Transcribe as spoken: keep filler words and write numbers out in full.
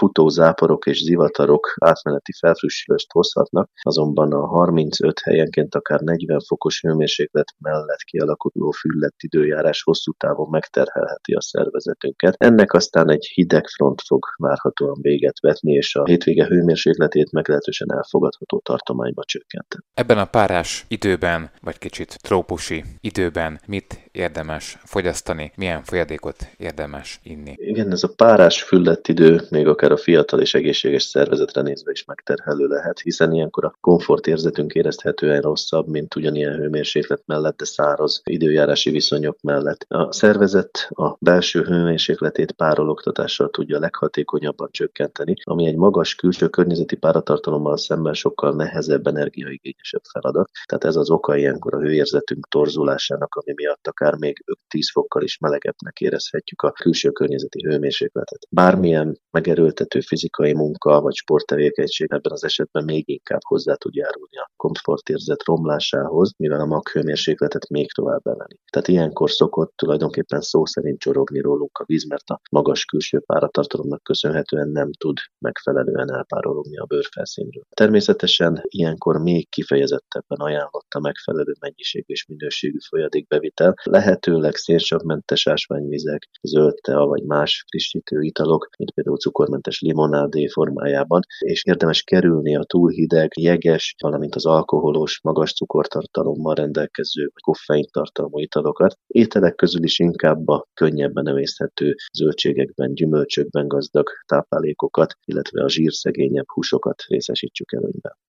futó záporok és zivatarok átmeneti felfrissülést hozhatnak, azonban a harmincöt helyenként akár negyven fokos hőmérséklet mellett kialakuló füllett időjárás hosszú távon megterhelheti a szervezetünket. Ennek aztán egy hideg front fog várhatóan véget vetni, és a hétvége hőmérsékletét meglehetősen elfogadható tartományba csökkenteni. Ebben a párás időben, vagy kicsit trópusi időben mit érdemes fogyasztani, milyen folyadékot érdemes inni? Igen, ez a párás füllett idő még akár a fiatal és egészséges szervezetre nézve is megterhelő lehet, hiszen ilyenkor a komfortérzetünk érezhetően rosszabb, mint ugyanilyen hőmérséklet mellett, de száraz időjárási viszonyok mellett. A szervezet a belső hőmérsékletét párologtatással tudja leghatékonyabban csökkenteni, ami egy magas külső környezeti páratartalommal szemben sokkal nehezebb, energiaigényesebb feladat. Tehát ez az oka ilyenkor a hőérzetünk torzulásának, ami miatt akár még öt-tíz fokkal is melegebbnek érezhetjük a külső környezeti hőmérsékletet. Bármilyen megerőltető fizikai munka vagy sporttevékenység ebben az esetben még inkább hozzá tud járulni a komfortérzet romlásához, mivel a maghőmérsékletet még tovább emeli. Tehát ilyenkor szokott tulajdonképpen szó szerint csorogni rólunk a víz, mert a magas külső páratartalomnak köszönhetően nem tud megfelelően elpárologni a bőrfelszínről. Természetesen ilyenkor még kifejezettebben ajánlott a megfelelő mennyiség és minőségű folyadékbevitel, lehetőleg szénsavmentes ásványvizek, zöld tea vagy más frissítő italok, mint például cukormentes limonádé formájában, és érdemes kerülni a túl hideg, jeges, valamint az alkoholos, magas cukortartalommal rendelkező vagy koffeintartalmú italokat. Ételek közül is inkább a könnyebben emészthető zöldségekben, gyümölcsökben gazdag táplálékokat, illetve a zsírszegényebb húsokat részesítsük előnyben.